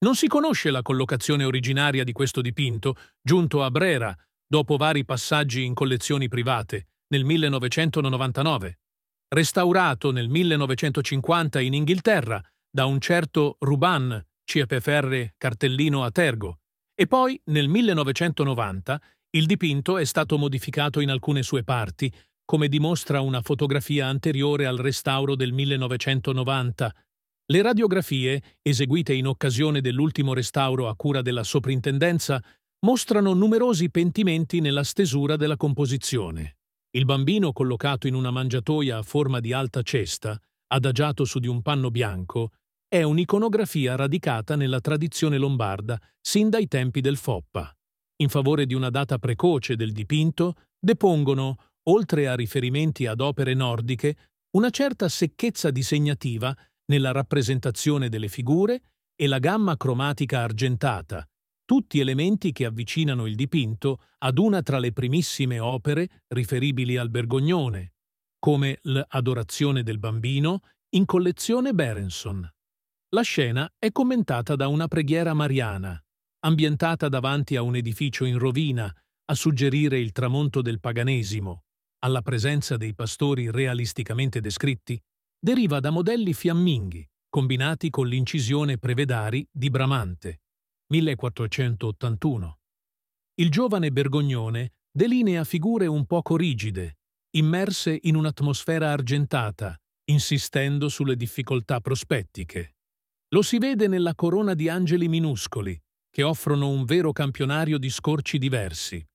Non si conosce la collocazione originaria di questo dipinto, giunto a Brera, dopo vari passaggi in collezioni private, nel 1999. Restaurato nel 1950 in Inghilterra da un certo Ruban CFR Cartellino a Tergo, e poi nel 1990 il dipinto è stato modificato in alcune sue parti, come dimostra una fotografia anteriore al restauro del 1990. Le radiografie, eseguite in occasione dell'ultimo restauro a cura della soprintendenza, mostrano numerosi pentimenti nella stesura della composizione. Il bambino collocato in una mangiatoia a forma di alta cesta, adagiato su di un panno bianco, è un'iconografia radicata nella tradizione lombarda sin dai tempi del Foppa. In favore di una data precoce del dipinto, depongono, oltre a riferimenti ad opere nordiche, una certa secchezza disegnativa nella rappresentazione delle figure e la gamma cromatica argentata, tutti elementi che avvicinano il dipinto ad una tra le primissime opere riferibili al Bergognone, come l'Adorazione del bambino in collezione Berenson. La scena è commentata da una preghiera mariana, ambientata davanti a un edificio in rovina, a suggerire il tramonto del paganesimo, alla presenza dei pastori realisticamente descritti, deriva da modelli fiamminghi, combinati con l'incisione Prevedari di Bramante, 1481. Il giovane Bergognone delinea figure un poco rigide, immerse in un'atmosfera argentata, insistendo sulle difficoltà prospettiche. Lo si vede nella corona di angeli minuscoli, che offrono un vero campionario di scorci diversi,